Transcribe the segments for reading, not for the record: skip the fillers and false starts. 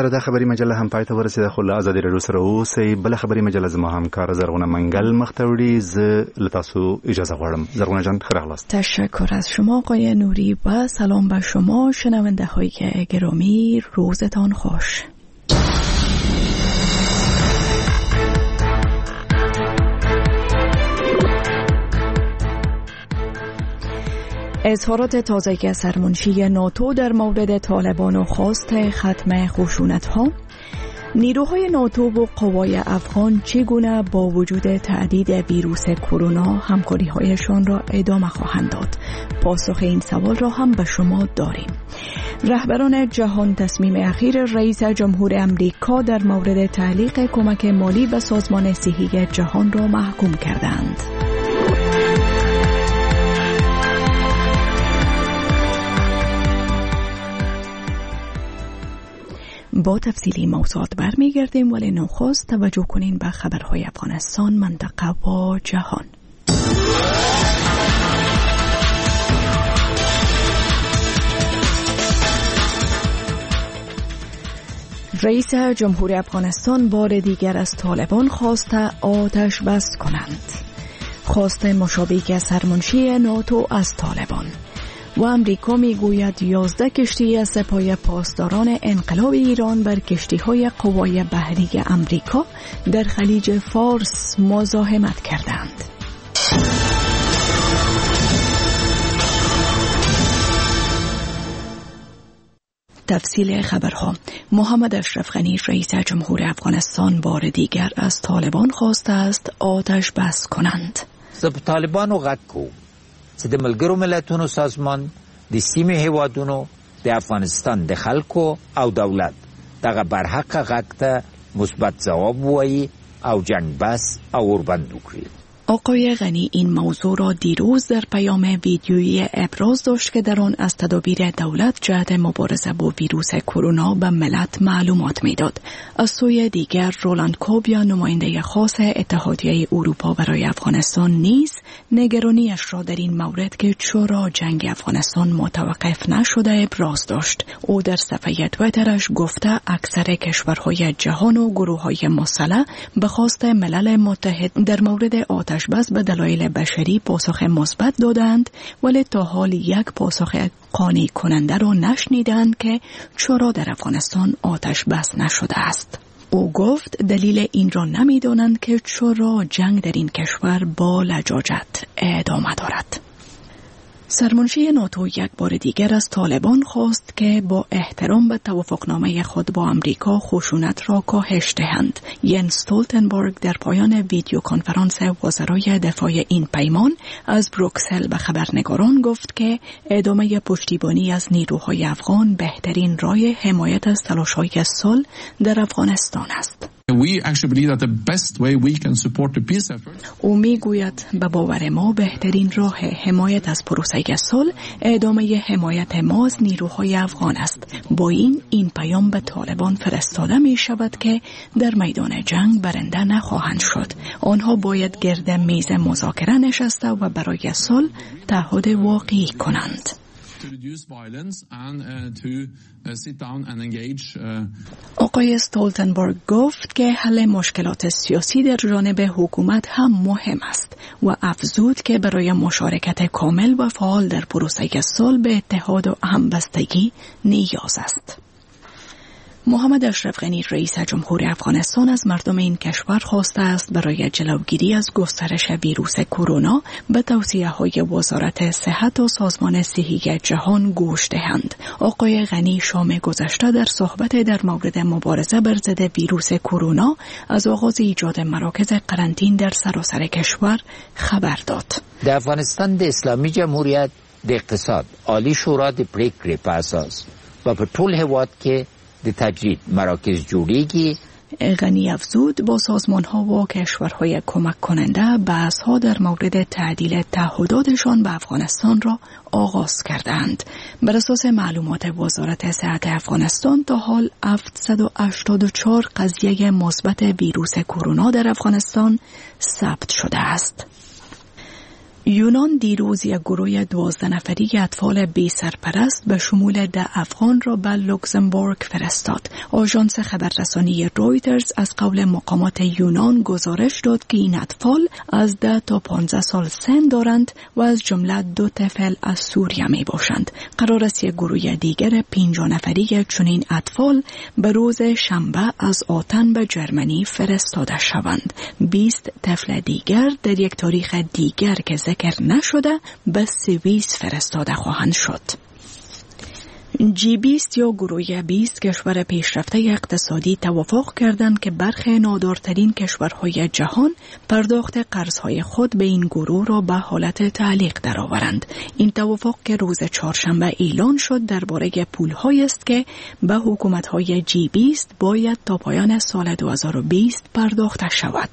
سره د خبري مجله هم پای ته ورسیده. خو له ازادي راډیو سره اوسئ. بل خبري مجله زما همکار زرغونه منګل مختوړي ز لتاسو اجازه غواړم. زرغونه جان خیر خلاص. تشکر از شما آقای نوری و سلام به شما شنونده های گرامی. روزتان خوش. اظهارات تازه سرمنشی ناتو در مورد طالبان و خواست ختم خشونت‌ها. نیروهای ناتو و قوای افغان چگونه با وجود تهدید ویروس کرونا همکاری‌هایشان را ادامه خواهند داد؟ پاسخ این سوال را هم به شما داریم. رهبران جهان تصمیم اخیر رئیس جمهور امریکا در مورد تعلیق کمک مالی به سازمان صحی جهان را محکوم کردند. با تفصیلی موضوعات برمیگردیم، ولی نخست توجه کنین به خبرهای افغانستان، منطقه و جهان. رئیس جمهور افغانستان بار دیگر از طالبان خواست آتش بس کنند. خواست مشابه سرمنشی ناتو از طالبان. و امریکا میگوید 11 کشتی از سپاه پاسداران انقلاب ایران بر کشتی‌های قوای بحری امریکا در خلیج فارس مزاحمت کردند. تفصیل خبرها. محمد اشرف غنی رئیس جمهور افغانستان بار دیگر از طالبان خواسته است آتش بس کنند. طالبان و غکو چې د ملګرو ملتونو سازمان د سیمې هیوادونو د افغانستان د خلکو او دولت دغه برحق غږ ته مثبت ځواب وایي او جنگ بس او اوربند وکړي. آقای غنی این موضوع را دیروز در پیام ویدیویی ابراز داشت که در آن از تدابیر دولت جهت مبارزه با ویروس کرونا به ملت معلومات میداد. از سوی دیگر رولاند کوبیا نماینده خاص اتحادیه اروپا برای افغانستان نیز نگرانیش را در این مورد که چرا جنگ افغانستان متوقف نشده ابراز داشت. او در صفحه توییترش گفته اکثر کشورهای جهان و گروه‌های مسلح به خواست ملل متحد در مورد آتش بس به دلایل بشری پاسخ مثبت دادند، ولی تا حال یک پاسخ قانع کننده را نشنیدند که چرا در افغانستان آتش بس نشده است. او گفت دلیل این را نمی‌دانند که چرا جنگ در این کشور با لجاجت ادامه دارد. سرمنشی ناتو یک بار دیگر از طالبان خواست که با احترام به توافقنامه خود با امریکا خشونت را کاهش دهند. ینس استولتنبرگ در پایان ویدیو کنفرانس وزرای دفاع این پیمان از بروکسل به خبرنگاران گفت که ادامه پشتیبانی از نیروهای افغان بهترین راه حمایت از تلاش‌های صلح در افغانستان است. او میگوید به باور ما بهترین راه حمایت از پروسه صلح ادامه حمایت ما از نیروهای افغان است. با این پیام به طالبان فرستاده می شود که در میدان جنگ برنده نخواهند شد. آنها باید گرد میز مذاکره نشسته و برای صلح تعهد واقعی کنند. آقای استولتنبرگ گفت که حل مشکلات سیاسی در جانب حکومت هم مهم است و افزود که برای مشارکت کامل و فعال در پروسه صلح به اتحاد و همبستگی نیاز است. محمد اشرف غنی رئیس جمهور افغانستان از مردم این کشور خواسته است برای جلوگیری از گسترش ویروس کرونا به توصیه‌های وزارت صحت و سازمان صحی جهان گوش دهند. آقای غنی شام گذشته در صحبت در مورد مبارزه بر ضد ویروس کرونا از آغاز ایجاد مراکز قرنطین در سراسر کشور خبر داد. د افغانستان د اسلامي جمهوریت د اقتصاد عالی شورا د پریکړې په اساس و په ټول هیواد کې د تجدید مراکز جوړیږي. غنی افزود با سازمان‌ها و کشورهای کمک کننده بحث‌ها در مورد تعدیل تعهداتشان به افغانستان را آغاز کردند. بر اساس معلومات وزارت صحت افغانستان تا حال 784 قضیه مثبت ویروس کرونا در افغانستان ثبت شده است. یونان دیروز یک گروه 12 نفری اطفال بی سرپرست به شمول 10 افغان را به لوکزامبورگ فرستاد. آژانس خبررسانی رویترز از قول مقامات یونان گزارش داد که این اطفال از 10 تا 15 سال سن دارند و از جمله 2 طفل از سوریه می باشند. قرار است یک گروه دیگر 50 نفری چنین اطفال به روز شنبه از آتن به جرمنی فرستاده شوند. 20 طفل دیگر در یک تاریخ دیگر که ذکر نشده به سوئیس فرستاده خواهند شد. G20 یا گروه 20 کشور پیشرفته اقتصادی توافق کردند که برخی نادارترین کشورهای جهان پرداخت قرضهای خود به این گروه را به حالت تعلیق درآورند. این توافق که روز چهارشنبه اعلان شد درباره پول‌هایی است که به حکومت‌های G20 باید تا پایان سال 2020 پرداخته شود.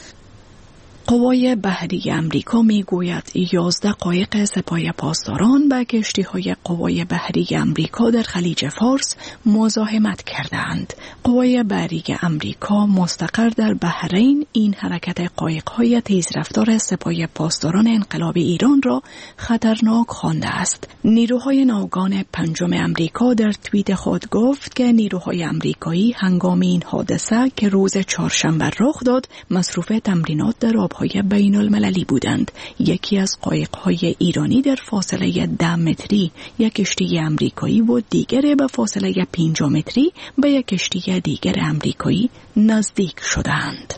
قوای بحری امریکا میگوید 11 قایق سپاه پاسداران به کشتی‌های قوای بحری امریکا در خلیج فارس مزاحمت کردند. قوای بحری امریکا مستقر در بحرین این حرکت قایق‌های تیزرفتار سپاه پاسداران انقلاب ایران را خطرناک خوانده است. نیروهای ناوگان پنجم امریکا در توییت خود گفت که نیروهای امریکایی هنگام این حادثه که روز چهارشنبه رخ داد مصروف تمرینات در آبهای بین المللی بودند. یکی از قایق‌های ایرانی در فاصله 10 متری یک کشتی امریکایی و دیگر به فاصله 50 متری به یک کشتی دیگر امریکایی نزدیک شدند.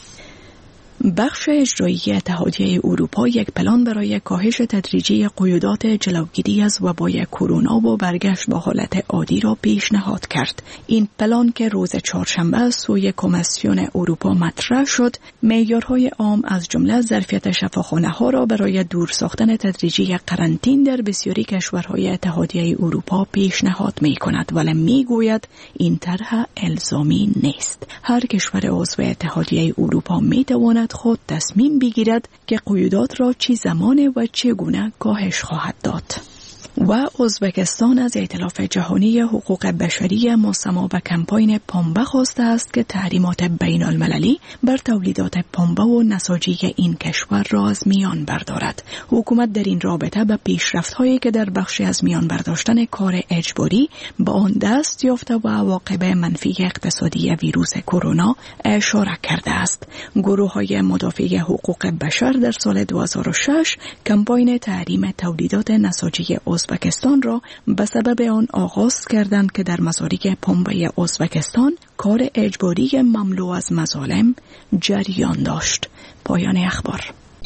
بخش اجرایی اتحادیه اروپا یک پلان برای کاهش تدریجی قیودات جلوگیری از وبای کرونا و برگشت به حالت عادی را پیشنهاد کرد. این پلان که روز چهارشنبه از سوی کمیسیون اروپا مطرح شد، معیارهای عام از جمله ظرفیت شفاخانه‌ها را برای دور ساختن تدریجی قرنطین در بسیاری کشورهای اتحادیه اروپا پیشنهاد می‌کند، ولی می‌گوید این طرح الزامی نیست. هر کشور عضو اتحادیه اروپا می‌تواند خود تصمیم بگیرد که قیودات را چه زمان و چگونه کاهش خواهد داد. و ازبکستان از ائتلاف جهانی حقوق بشری مستمع به کمپاین پنبه خواسته است که تحریمات بین المللی بر تولیدات پنبه و نساجی این کشور را از میان بردارد. حکومت در این رابطه به پیشرفت‌هایی که در بخشی از میان برداشتن کار اجباری به آن دست یافته و عواقب منفی اقتصادی ویروس کرونا اشاره کرده است. گروه‌های مدافع حقوق بشر در سال 2006 کمپاین تحریم تولیدات نساجی ازبکستان را به سبب آن آغاز کردند که در مزارع پنبه ازبکستان کار اجباری مملو از مظالم جریان داشت. پایان اخبار.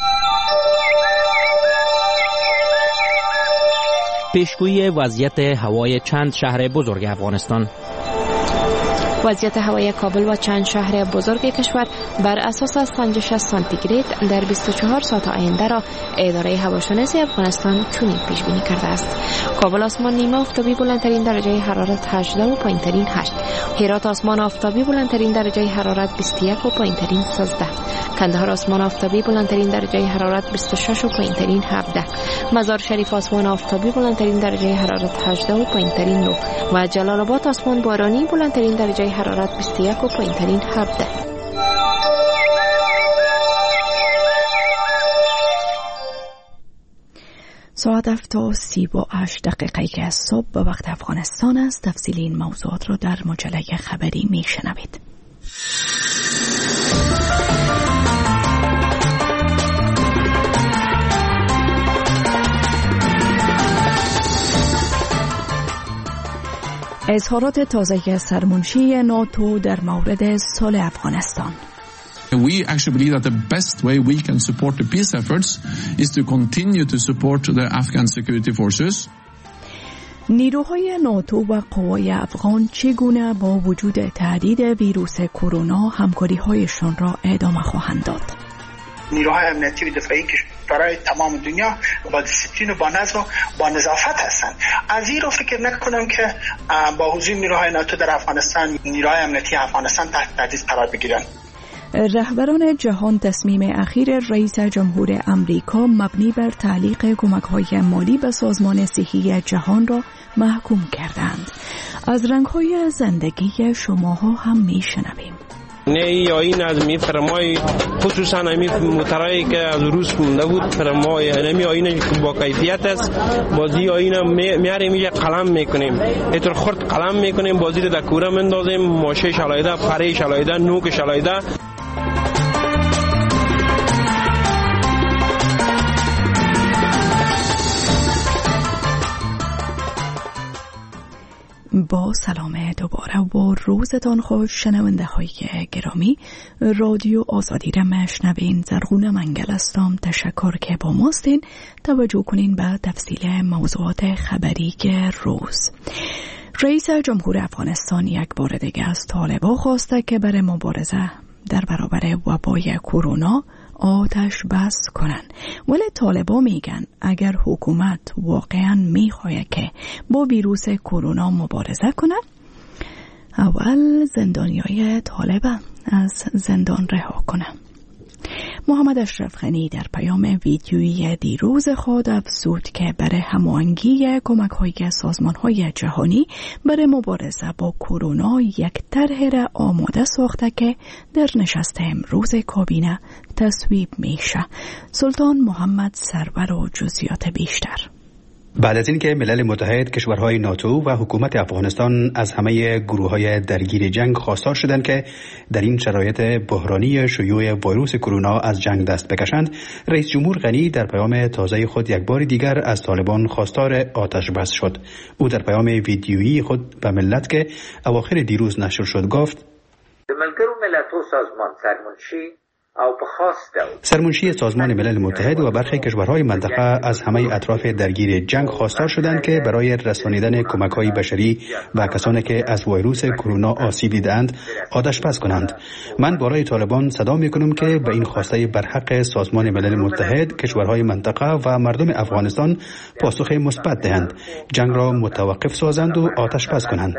پیشگویی وضعیت هوای چند شهر بزرگ افغانستان. وضعیت هوای کابل و چند شهر بزرگ کشور بر اساس سنجش سانتیگراد در 24 ساعت آینده را اداره هواشناسی افغانستان چنین پیش بینی کرده است. کابل آسمان نیمه آفتابی بلندترین درجه حرارت 18 و پایینترین 8. هرات آسمان آفتابی بلندترین درجه حرارت 21 و پایینترین 13. کندهار آسمان آفتابی بلندترین درجه حرارت 26 و پایینترین 17. مزار شریف آسمان آفتابی بلندترین درجه حرارت 18 و پایینترین 9 و جلال آباد آسمان بارانی بلندترین درجه حرارت 21 و پایینترین 17. ساعت 7:38 که از صبح به وقت افغانستان است. تفصیل این موضوعات را در مجله خبری میشنوید. اظهارات تازه سرمنشی ناتو در مورد صلح افغانستان. We actually believe that the best way we can support the peace efforts is to continue to support the Afghan security forces. نیروهای ناتو و قوای افغان چگونه با وجود تهدید ویروس کرونا همکاری‌هایشان را ادامه خواهند داد؟ نیروهای امنیتی و دفاعی که برای تمام دنیا با دیسیپلین و با نظم و با نظافت هستند. از این رو فکر نکنم که با حضور نیروهای ناتو در افغانستان نیروهای امنیتی افغانستان تحت تهدید قرار بگیرند. رهبران جهان تصمیم اخیر رئیس جمهور امریکا مبنی بر تعلیق کمک‌های مالی به سازمان صحی جهان را محکوم کردند. از رنگ‌های زندگی شماها هم می‌شنویم. نه این از می فرمای خصوصا می موترایی که از روز مونده بود فرمای نمی آینه با کیفیت است بازی آینه میاریم اینجا قلم میکنیم اینطور خرد قلم میکنیم بازی رو در کوره مندازیم ماشه شلایده پره شلایده نوک شلایده. با سلام دوباره و روزتان خوش شنونده های گرامی. رادیو آزادی را مشنوین. زرغون منگل هستم. تشکر که با ماستین. توجه کنین به تفصیل موضوعات خبری روز. رئیس جمهور افغانستان یک بار دیگه از طالبان خواسته که برای مبارزه در برابر وبای کرونا آتش بس کنن. ولی طالبان میگن اگر حکومت واقعا میخواد که با ویروس کرونا مبارزه کنه، اول زندانیای طالب از زندان رها کنه. محمد اشرف غنی در پیام ویدیویی دیروز خود افزود که برای هماهنگی کمک‌های سازمان‌های جهانی برای مبارزه با کرونا یک طرح را آماده ساخته که در نشست امروز کابینه تصویب میشه. سلطان محمد سرور و جزئیات بیشتر. بعد از اینکه ملل متحد، کشورهای ناتو و حکومت افغانستان از همه گروه‌های درگیر جنگ خواستار شدند که در این شرایط بحرانی شیوع ویروس کرونا از جنگ دست بکشند، رئیس جمهور غنی در پیام تازه خود یک بار دیگر از طالبان خواستار آتش بس شد. او در پیام ویدیویی خود به ملت که اواخر دیروز نشر شد گفت: ملګرو ملت‌و سازمان سرمنشی سازمان ملل متحد و برخی کشورهای منطقه از همه اطراف درگیر جنگ خواستار شدند که برای رسانیدن کمک‌های بشری و کسانی که از ویروس کرونا آسیب دیدند آتش بس کنند. من برای طالبان صدا می‌کنم که به این خواسته برحق سازمان ملل متحد، کشورهای منطقه و مردم افغانستان پاسخ مثبت دهند، جنگ را متوقف سازند و آتش بس کنند.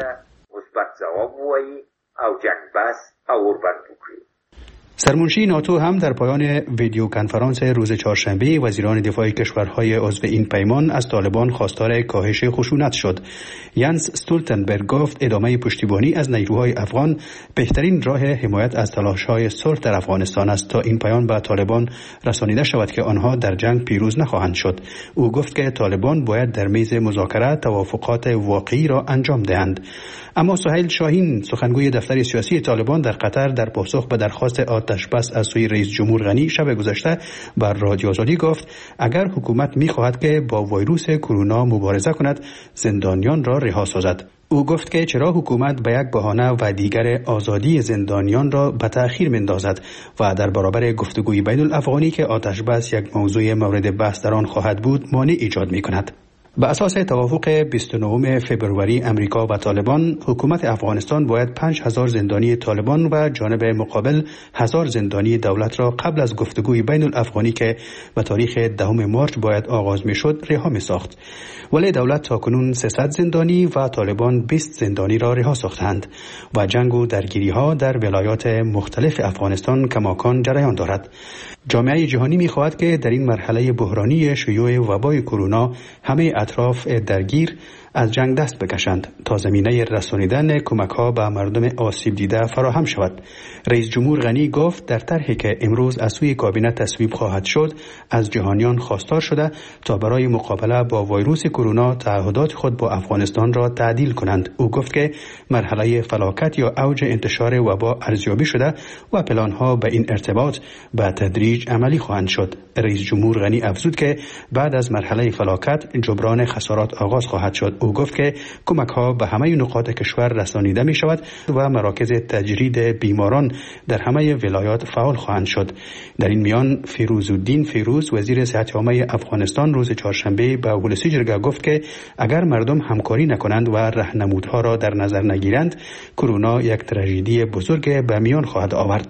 سرمنشی ناتو هم در پایان ویدیو کنفرانس روز چهارشنبه وزیران دفاع کشورهای عضو این پیمان از طالبان خواستار کاهش خشونت شد. ینس استولتنبرگ گفت ادامه پشتیبانی از نیروهای افغان بهترین راه حمایت از تلاش‌های صلح در افغانستان است تا این پیام به طالبان رسانیده شود که آنها در جنگ پیروز نخواهند شد. او گفت که طالبان باید در میز مذاکره توافقات واقعی را انجام دهند. اما سهیل شاهین، سخنگوی دفتر سیاسی طالبان در قطر، در پاسخ به درخواست آتش بس از سوی رئیس جمهور غنی شب گذشته بر رادیو آزادی گفت اگر حکومت می‌خواهد که با ویروس کرونا مبارزه کند، زندانیان را رها سازد. او گفت که چرا حکومت به یک بهانه و دیگر آزادی زندانیان را به تأخیر می‌اندازد و در برابر گفتگوی بین الافغانی که آتش بس یک موضوع مورد بحث در آن خواهد بود مانع ایجاد می‌کند. به اساس توافق 29 فبروری امریکا و طالبان، حکومت افغانستان باید 5000 زندانی طالبان و جانب مقابل 1000 زندانی دولت را قبل از گفتگوی بین الافغانی که به تاریخ 10 مارچ باید آغاز میشد رها میساخت. ولی دولت تاکنون 300 زندانی و طالبان 20 زندانی را رها ساختند و جنگ و درگیری‌ها در ولایات مختلف افغانستان کماکان جریان دارد. جامعه جهانی می‌خواهد که در این مرحله بحرانی شیوع وبای کرونا همه اطراف درگیر از جنگ دست بکشند تا زمینه رسانیدن کمک‌ها به مردم آسیب دیده فراهم شود. رئیس جمهور غنی گفت در طرحی که امروز از سوی کابینه تصویب خواهد شد، از جهانیان خواستار شده تا برای مقابله با ویروس کرونا تعهدات خود با افغانستان را تعدیل کنند. او گفت که مرحله فلاکت یا اوج انتشار وبا ارزیابی شده و پلان‌ها به این ارتباط به تدریج عملی خواهند شد. رئیس جمهور غنی افزود که بعد از مرحله فلاکت جبران خسارات آغاز خواهد شد. او گفت که کمک‌ها به همه نقاط کشور رسانیده می شود و مراکز تجرید بیماران در همه ولایات فعال خواهند شد. در این میان فیروزالدین فیروز، وزیر صحت عامه افغانستان، روز چهارشنبه به ولسی جرگه گفت که اگر مردم همکاری نکنند و راهنمودها را در نظر نگیرند، کرونا یک تراژدی بزرگ به میان خواهد آورد.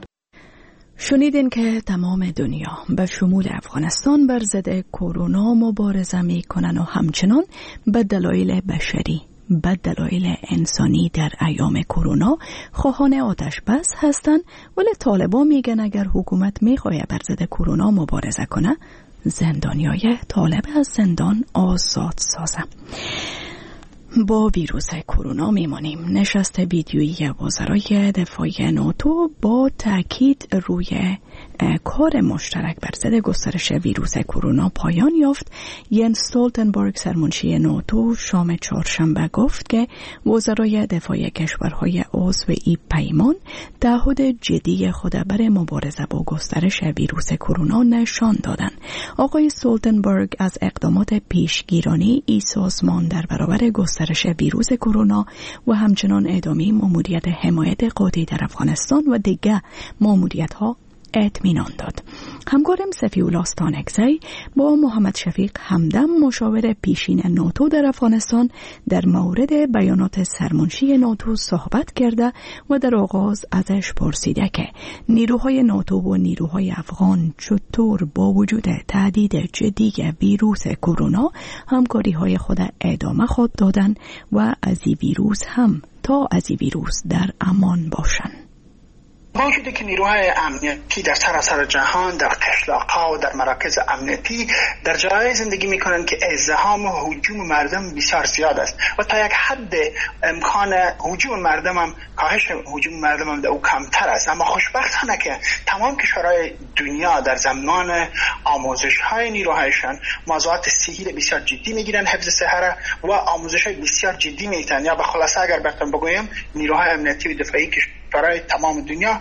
شنیدین که تمام دنیا به شمول افغانستان بر ضد کرونا مبارزه میکنن و همچنان به دلایل بشری، به دلایل انسانی در ایام کرونا خواهان آتش بس هستن. ولی طالبان میگن اگر حکومت میخواه بر ضد کرونا مبارزه کنه، زندانیای طالب از زندان آزاد سازه. با ویروس کرونا میمانیم. نشست ویدیویی وزرای دفاع ناتو با تاکید روی کار مشترک بر ضد گسترش ویروس کرونا پایان یافت. ینس استولتنبرگ سرمنشی ناتو شام چهارشنبه گفت که وزرای دفاع کشورهای عضو این پیمان تعهد جدی خود بر مبارزه با گسترش ویروس کرونا نشان دادند. آقای استولتنبرگ از اقدامات پیشگیرانه این سازمان در برابر گسترش ویروس کرونا و همچنان ادامه ماموریت حمایت قاطع در افغانستان و دیگر ماموریت‌ها اطمینان داد. همکارم سفیولا استانکزی با محمد شفیق همدم مشاور پیشین ناتو در افغانستان در مورد بیانات سرمنشی ناتو صحبت کرده و در آغاز ازش پرسیده که نیروهای ناتو و نیروهای افغان چطور با وجود تهدید جدی ویروس کرونا همکاری‌های خود ادامه خود دادن و از این ویروس هم تا از این ویروس در امان باشند. با وجودی که نیروهای امنیتی در سراسر جهان در قشلاق‌ها و در مراکز امنیتی در جای زندگی می‌کنند که ازدحام و هجوم مردم بسیار زیاد است و تا یک حد امکان هجوم مردم هم کاهش هجوم مردم هم در او کمتر است، اما خوشبختانه که تمام کشورهای دنیا در زمان آموزش‌های نیروهایشان موضوعات صحی را بسیار جدی می‌گیرند، حفظ صحت و آموزش‌های بسیار جدی می‌کنند. یا به خلاصه اگر بهتون بگویم نیروهای امنیتی و دفاعی برای تمام دنیا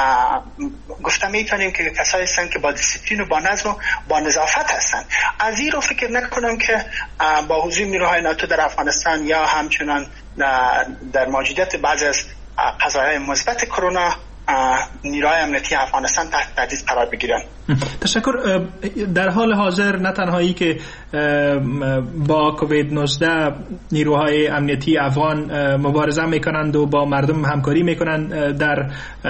گفته میتونیم که کسایی هستند که با دیسیپلین و با نظم و با نظافت هستند. از این رو فکر نکنم که با حضور نیروهای ناتو در افغانستان یا همچنان در موجودیت بعضی از قضایای مثبت کرونا نیروهای امنیتی افغانستان تحت تهدید قرار بگیرن. تشکر. در حال حاضر نه تنهایی که با کووید 19 نیروهای امنیتی افغان مبارزه میکنند و با مردم همکاری میکنند در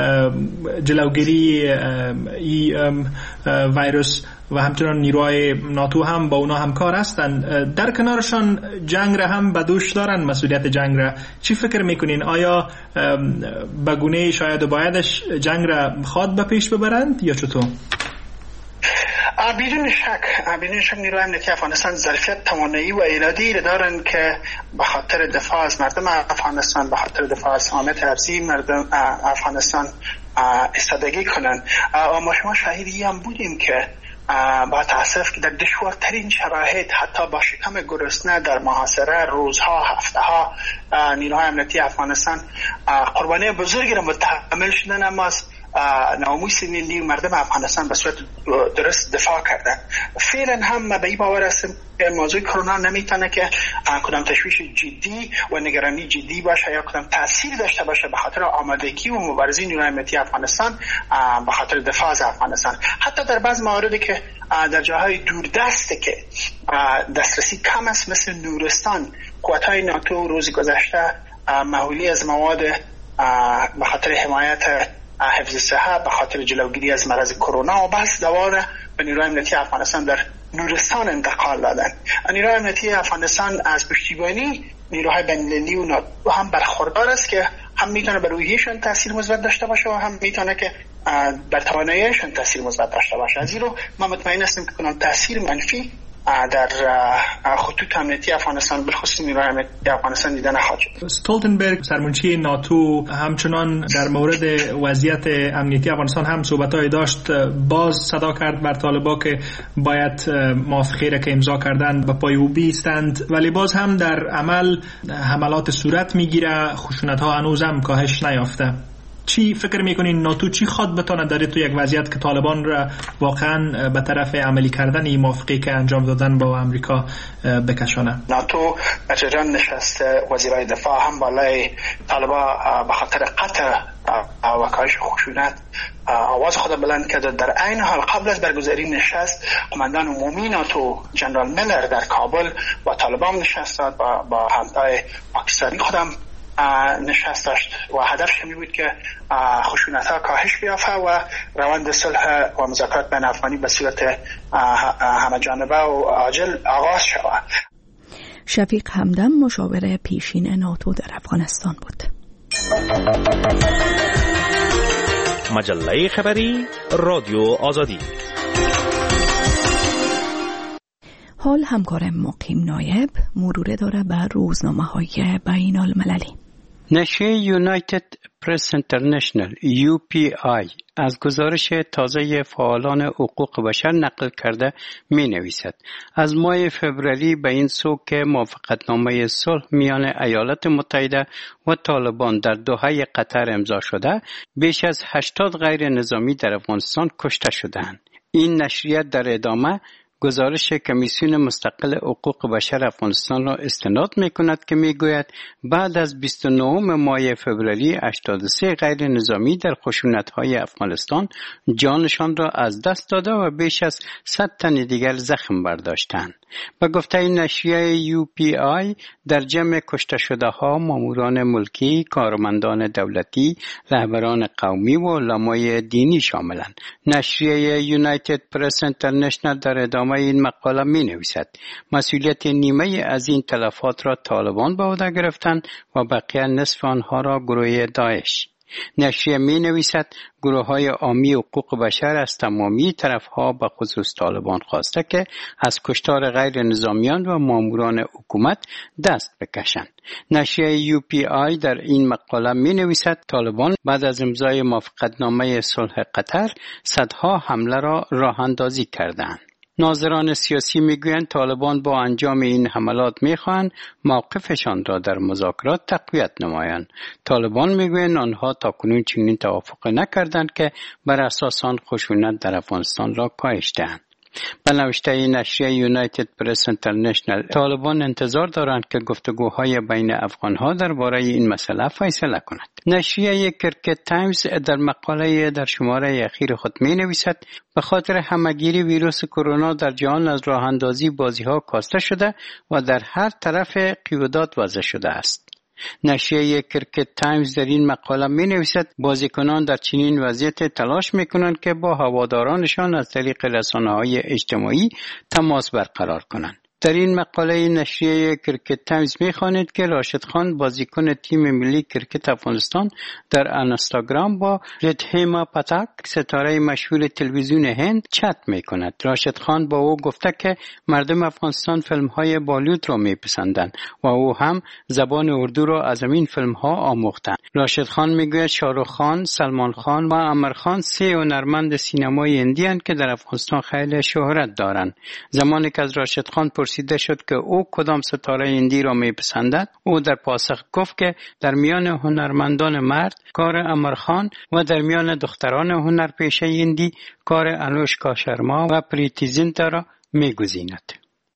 جلوگیری این ویروس و همچنان نیروهای ناتو هم با اونا همکار هستند، در کنارشان جنگ را هم به دوش دارن، مسئولیت جنگ را. چی فکر میکنین؟ آیا به گونه شاید و بایدش جنگ را خواد به پیش ببرند یا چطور؟ بدون شک نیروهای امنیتی افغانستان ظرفیت، توانایی و اراده‌ای را دارند که به خاطر دفاع از مردم افغانستان، به خاطر دفاع از سلامت ارضی مردم افغانستان استادگی کنند. اما شما شاهدی هم بودیم که با تاسف که در دشوارترین شرایط، حتی با شکم گرسنه، در محاصره روزها، هفته‌ها، نیروهای امنیتی افغانستان قربانی بزرگی را متحمل شدن، اما از ناموس ملی و مردم افغانستان به صورت درست دفاع کردن. فعلا هم به این باور هستم که موضوع کرونا نمیتونه که کدام تشویش جدی و نگرانی جدی باشه یا کدام تأثیر داشته باشه به خاطر آمادگی و مبارزه نیروهای امنیتی افغانستان به خاطر دفاع از افغانستان. حتی در بعض مواردی که در جاهای دوردسته که دسترسی کم است، مثل نورستان، قوت‌های ناتو روز گذشته محولی از مواد به خاطر حمایت حفظ صحت، به خاطر جلوگیری از مرض کرونا و بس دوا را به نیروهای امنیتی افغانستان در نورستان انتقال دادن. نیروهای امنیتی افغانستان از پشتیبانی نیروهای بین‌المللی و ناتو هم برخوردار است که هم میتونه بر روحیشون تاثیر مثبت داشته باشه و هم میتونه که بر تواناییشون تاثیر مثبت داشته باشه. از این رو ما مطمئن هستیم که کنون تاثیر منفی در خطوط امنیتی افغانستان بالخصوص نیروهای امنیتی افغانستان دیده نخواهد شد. استولتنبرگ سرمنشی ناتو همچنان در مورد وضعیت امنیتی افغانستان هم صحبت‌های داشت، باز صدا کرد بر طالبان که باید موافقه را که امضا کردن به پای او بیستند، ولی باز هم در عمل حملات صورت میگیره، خشونت‌ها هنوز هم کاهش نیافته. چی فکر میکنین ناتو چی خواد بتونه در تو یک وضعیت که طالبان را واقعا به طرف عملی کردن این موافقه که انجام دادن با امریکا بکشانه؟ ناتو در جریان نشست وزیرای دفاع هم بالای طالبان به خاطر قطع و کاهش خشونت آواز خود بلند کرده. در عین حال قبل از برگزاری نشست قماندان عمومی ناتو جنرال میلر در کابل با طالبان نشست داد، با همتای پاکستانی خودم نشست داشت و هدفش این بود که خشونت‌ها کاهش بیافته و روند صلح و مذاکرات بین افغانی به صورت همه‌جانبه و عاجل آغاز شود. شفیق همدم مشاور پیشین ناتو در افغانستان بود. مجله خبری رادیو آزادی. حال همکار مقیم نایب مرور داره بر روزنامه‌های بین المللی. نشریه یونایتد پرس اینترنشنال UPI از گزارش تازه فعالان حقوق بشر نقل کرده می نویسد از ماه فوریه به این سو که موافقتنامه صلح میان ایالات متحده و طالبان در دوحه قطر امضا شده، بیش از 80 غیر نظامی در افغانستان کشته شدند. این نشریه در ادامه گزارش کمیسیون مستقل حقوق بشر افغانستان را استناد می‌کند که می‌گوید بعد از 29 ماه فوریه 83 غیر نظامی در خشونت‌های افغانستان جانشان را از دست داده و بیش از 100 تن دیگر زخم برداشتند. به گفته نشریه UPI در جمع کشته شده‌ها ماموران ملکی، کارمندان دولتی، رهبران قومی و علمای دینی شاملند. نشریه یونایتد پرس اینترنشنال در ادامه این مقاله می نویسد مسئولیت نیمه از این تلفات را طالبان به عهده گرفتند و بقیه نصف آنها را گروه داعش. نشریه می نویسد گروه‌های عامی حقوق بشر از تمامی طرفها به خصوص طالبان خواسته که از کشتار غیر نظامیان و ماموران حکومت دست بکشند. نشریه UPI در این مقاله می نویسد طالبان بعد از امضای موافقتنامه صلح قطر صدها حمله را راه اندازی کردند. ناظران سیاسی میگویند طالبان با انجام این حملات میخواهند موقفشان را در مذاکرات تقویت نمایند. طالبان میگویند آنها تاکنون چنین توافق نکردند که بر اساس آن خشونت در افغانستان را کاهش دهند. به نوشته نشریه یونایتد پرس اینترنشنال، طالبان انتظار دارند که گفتگوهای بین افغانها درباره این مسئله فیصله کند. نشریه کرکت تایمز در مقاله در شماره اخیر خود می نویسد به خاطر همگیری ویروس کرونا در جهان از راه اندازی بازی‌ها کاسته شده و در هر طرف قیودات وضع شده است. نشریه کرکت تایمز در این مقاله می نویسد بازیکنان در چنین وضعیت تلاش می کنند که با هوادارانشان از طریق رسانه‌های اجتماعی تماس برقرار کنند. در این مقاله نشریه کرکت تایمز می‌خواند که راشد خان بازیکن تیم ملی کرکت افغانستان در اینستاگرام با ریدهیما پاتاک ستاره مشهور تلویزیون هند چت می‌کند. راشد خان با او گفته که مردم افغانستان فیلم‌های بالیوود را می‌پسندند و او هم زبان اردو را از این فیلم‌ها آموخته. راشد خان می‌گوید شاهرخ خان، سلمان خان و عامر خان سه هنرمند سینمای هندی اند که در افغانستان خیلی شهرت دارند. زمانی که از راشد خان پرسیده شد که او کدام ستاره هندی را میپسندد، او در پاسخ گفت که در میان هنرمندان مرد کار عامر خان و در میان دختران هنرپیشه هندی کار انوشکا شرما و پریتی زینتا را میگزیند.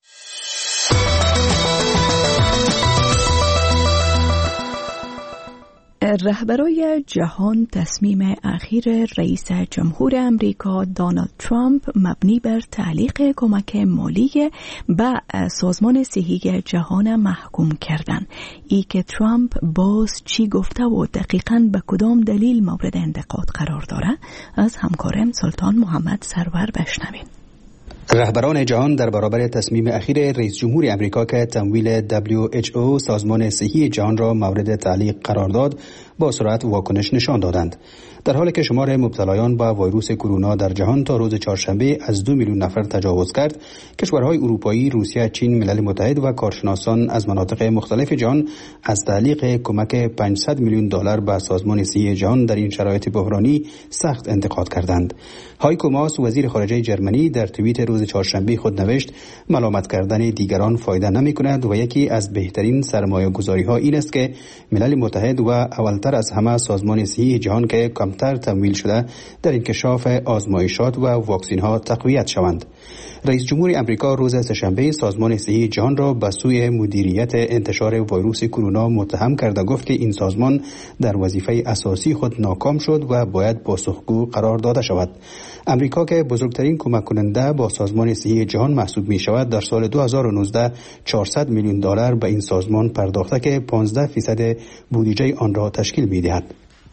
رهبرای جهان تصمیم اخیر رئیس جمهور امریکا دونالد ترامپ مبنی بر تعلیق کمک مالی به سازمان صحی جهان محکوم کردن. ای که ترامپ باز چی گفته و دقیقاً به کدام دلیل مورد انتقاد قرار داره از همکارم سلطان محمد سرور بشنویم. رهبران جهان در برابر تصمیم اخیر رئیس جمهور امریکا که تمویل WHO سازمان صحی جهان را مورد تعلیق قرار داد با سرعت واکنش نشان دادند. در حالی که شمار مبتلایان با ویروس کرونا در جهان تا روز چهارشنبه از 2 میلیون نفر تجاوز کرد، کشورهای اروپایی، روسیه، چین، ملل متحد و کارشناسان از مناطق مختلف جهان از تعلیق کمک $500 میلیون به سازمان صحی جهان در این شرایط بحرانی سخت انتقاد کردند. هایکو ماس وزیر خارجه جرمنی در توییت روز چهارشنبه خود نوشت ملامت کردن دیگران فایده نمی کند و یکی از بهترین سرمایه گذاری ها این است که ملل متحد و اولتر از همه سازمان صحی جهان که کمتر تمویل شده در انکشاف آزمایشات و واکسین ها تقویت شوند. رئیس جمهور امریکا روز سه‌شنبه سازمان صحی جهان را به سوی مدیریت انتشار ویروس کرونا متهم کرده گفت که این سازمان در وظیفه اساسی خود ناکام شد و باید پاسخگو قرار داده شود. امریکا که بزرگترین کمک کننده با سازمان صحی جهان محسوب می شود در سال 2019 $400 میلیون به این سازمان پرداخته که 15% بودجه آن را تشکیل می دهد.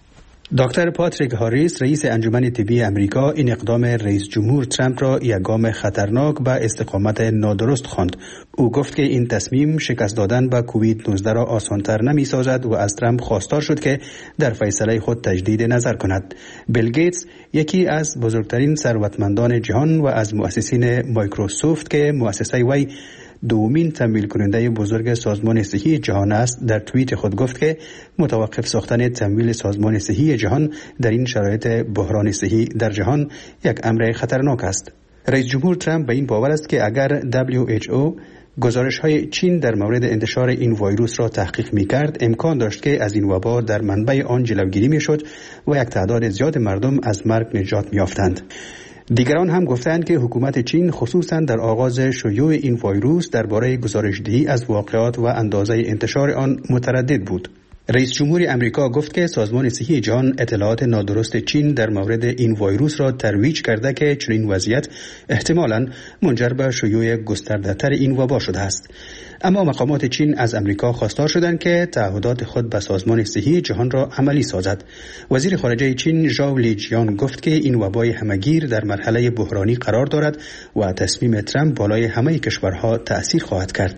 دکتر پاتریک هاریس رئیس انجمن طبی امریکا این اقدام رئیس جمهور ترامپ را یک گام خطرناک به استقامت نادرست خواند. او گفت که این تصمیم شکست دادن به کووید 19 را آسانتر نمی سازد و از ترامپ خواستار شد که در فیصله خود تجدید نظر کند. بیل گیتس یکی از بزرگترین ثروتمندان جهان و از مؤسسین مایکروسافت که مؤسسه وی دومین تمویل کننده بزرگ سازمان صحی جهان است، در توییت خود گفت که متوقف ساختن تمویل سازمان صحی جهان در این شرایط بحران صحی در جهان یک امر خطرناک است. رئیس جمهور ترامپ به این باور است که اگر WHO گزارش‌های چین در مورد انتشار این ویروس را تحقیق می‌کرد، امکان داشت که از این وبا در منبع آن جلوگیری می‌شد و یک تعداد زیاد مردم از مرگ نجات می‌یافتند. دیگران هم گفتند که حکومت چین خصوصا در آغاز شیوع این ویروس درباره گزارش‌دهی از واقعات و اندازه انتشار آن متردد بود. رئیس جمهور امریکا گفت که سازمان صحی جهان اطلاعات نادرست چین در مورد این ویروس را ترویج کرده که چنین وضعیت احتمالاً منجر به شیوع گسترده‌تر این وبا شده است. اما مقامات چین از امریکا خواستار شدند که تعهدات خود به سازمان صحی جهان را عملی سازد. وزیر خارجه چین ژائو لیجیان گفت که این وبای همه‌گیر در مرحله بحرانی قرار دارد و تصمیم ترامپ بالای همه کشورها تأثیر خواهد کرد.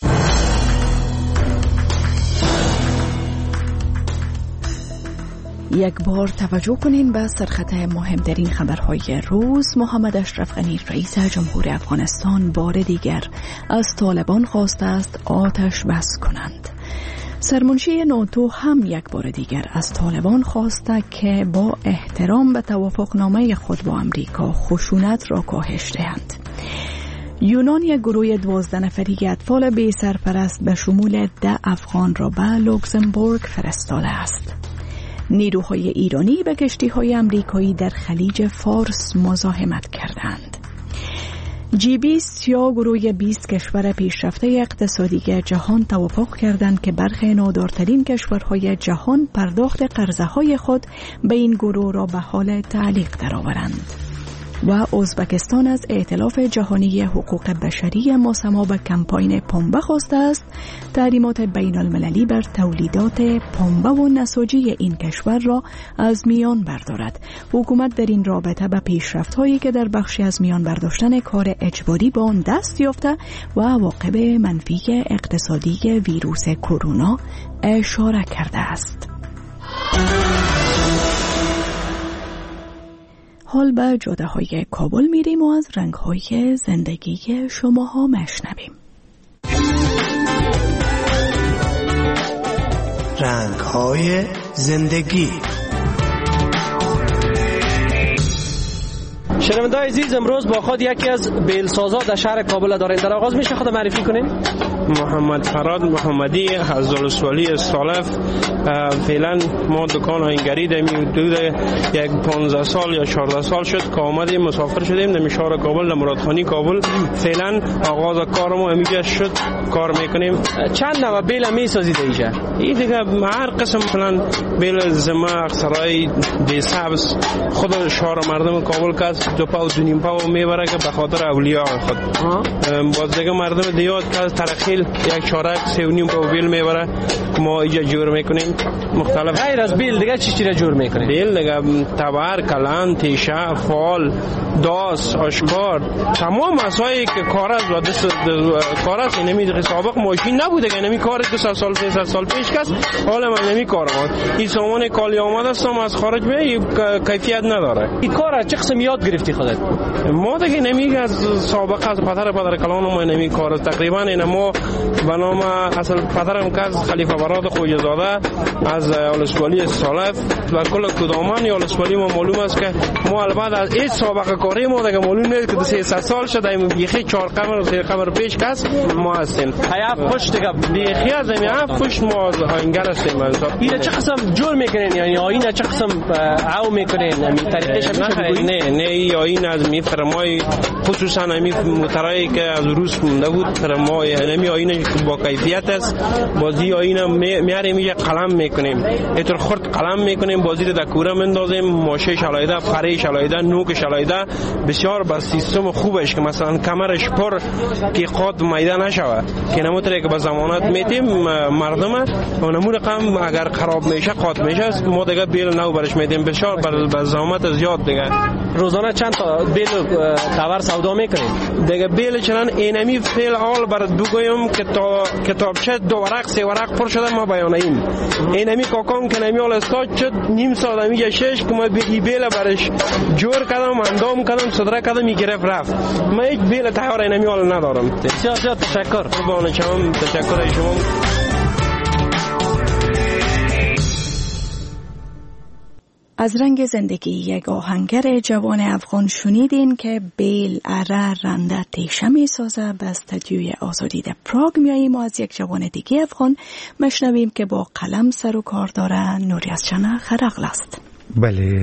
یک بار توجه کنین به سرخط مهمترین خبرهای روز. محمد اشرف غنی رئیس جمهور افغانستان بار دیگر از طالبان خواسته است آتش بس کنند. سرمنشی ناتو هم یک بار دیگر از طالبان خواسته که با احترام به توافقنامه خود با امریکا خشونت را کاهش دهند. یونان یک گروه 12 نفری اطفال بی سرپرست به شمول 10 افغان را به لوکزامبورگ فرستاده است. نیروهای ایرانی به کشتی‌های امریکایی در خلیج فارس مزاحمت کردند. G20 یا گروه 20 کشور پیشرفته اقتصادی جهان توافق کردند که برخی نادارترین کشورهای جهان پرداخت قرضه‌های خود به این گروه را به حال تعلیق درآورند. و ازبکستان از ائتلاف جهانی حقوق بشری مسما به کمپاین پنبه خواسته است تحریمات بین المللی بر تولیدات پنبه و نساجی این کشور را از میان بردارد. حکومت در این رابطه به پیشرفت‌هایی که در بخشی از میان برداشتن کار اجباری با آن دست یافته و عواقب منفی اقتصادی ویروس کرونا اشاره کرده است. حال به جاده‌های کابل میریم و از رنگ‌های زندگی شماها مشنویم. رنگ‌های زندگی. شنونده‌های عزیز، امروز با خود یکی از بیلسازا در شهر کابل داریم. در آغاز میشه خود معرفی کنین؟ محمد فراد محمدی از ولسوالی استالف. فعلا ما دکان آهنگری داریم. حدود یک 15 سال یا 14 سال شد که آمدیم مسافر شدیم در شهر کابل، در مرادخانی کابل. فعلا آغاز کار ما اینجا شد، کار میکنیم. چند نوع بیل میسازید اینجا؟ این دیگه هر قسم، مثلا بیل زما اکثرای دی سبز خود شهر مردم کابل کس 2 پا و 2 نیم پا میبره که به خاطر اولیاء خود. باز دیگه مردم دیات که ترخیل یک چارک 3 و نیم پا بیل میبره که ما اینجا جور میکنیم. مختلف غیر از بیل دیگه چی را جور میکنیم؟ بیل دیگه تبر، کلان، تیشه، فال، داس، آشکار، تمام مسائلی که کار است و دست کار است. اینمی سابق ماشین نبوده که اینمی کار 200 سال 300 سال پیش کس. حالا من اینمی کار این سامان کالی آمده است از خارج به کیفیت نداره. این کار چه قسم یاد گرفتی خودت؟ ما دیگه نمی از سابقه از پدر کلان ما نمی کار تقریبا این ما به نام اصل پدرم که از خلیفه براد خوجزاده از ولسوالی استالف و کل کدامان یا ولسوالی ما معلوم است که ما البته از این سابقه کاری ما دیگه معلوم نیست که 300 سال شده این بیخی 4 قمر و 3 قمر پیش کس ما هستیم. هیا پشت دیگه بیخی از این پشت ما آهنگر هستیم. این چه قسم جور میکنین؟ یعنی آیین چه قسم عو میکنین؟ همین طریقش نه این از می فرمای خصوصا همین موترایی که از روس مونده بود فرمای همین اینمی آینه با کیفیت است. بازی آینه میاریم یه قلم میکنیم، اینطور خرد قلم میکنیم، بازی رو در کوره مندازیم، ماشه شلایده، پره شلایده، نوک شلایده، بسیار با سیستم خوبش که مثلا کمرش پر که قاد میده نشوه، که نموتره که به ضمانت میتیم مردم و نمو رقم اگر خراب میشه قاد میشه ما دیگه بیل نو برش میدیم، بسیار به ضمانت زیاد دیگه. روزانه چند تا بیل کاور سودا میکنیم دیگه؟ بیل چنان اینمی فعل حال برات بگویم که تا کتابچه 2 ورق 3 ورق پر شده ما بیانیم. اینمی کاکام که نمی حال استاد شد نیم سال همی 6 که ما این بیل برش جور کردم، اندام کردم، صدره کردم، میگرفت رفت. ما هیچ بیل تیار اینمی حال ندارم. بسیار تشکر. قربان شما، تشکر شما. از رنگ زندگی یک آهنگر جوان افغان شنیدین که بیل اره رنده تیشه می سازه. به استودیوی آزادی در پراگ میاییم و از یک جوان دیگه افغان مشنویم که با قلم سر و کار داره. نوری از چنه خرقل است. بله.